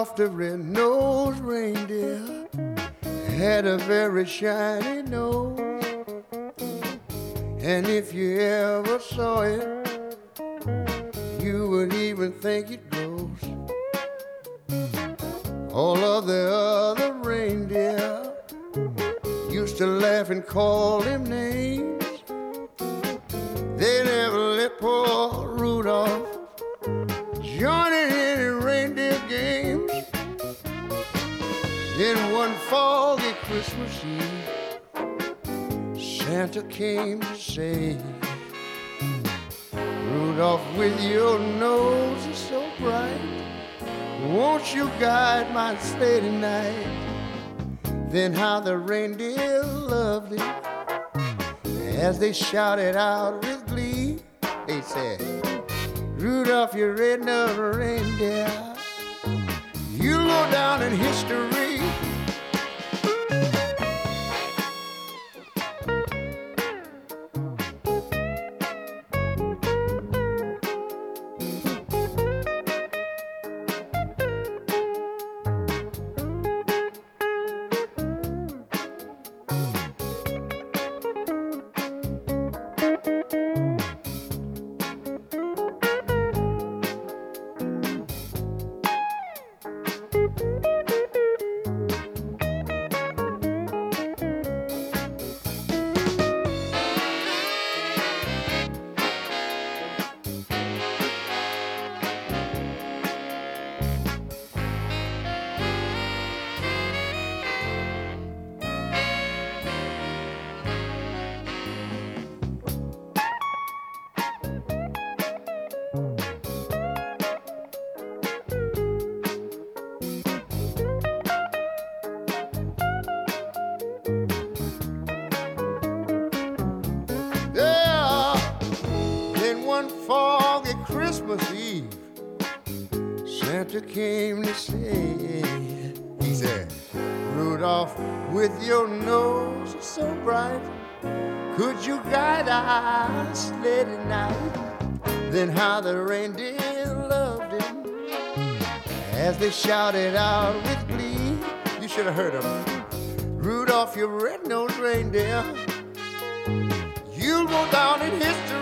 Rudolph the red-nosed reindeer had a very shiny nose. And if you ever saw it, you would even think it glows. All of the other reindeer used to laugh and call him names. They never let poor Rudolph join in any reindeer games. Then one foggy Christmas Eve, Santa came to say, Rudolph, with your nose is so bright, won't you guide my sleigh tonight? Then how the reindeer loved it as they shouted out with glee. They said, Rudolph, you red-nosed reindeer, you'll go down in history. Foggy Christmas Eve, Santa came to say, he said, Rudolph, with your nose so bright, could you guide our sleigh tonight? Then how the reindeer loved him as they shouted out with glee. You should have heard them. Rudolph, your red-nosed reindeer, you'll go down in history.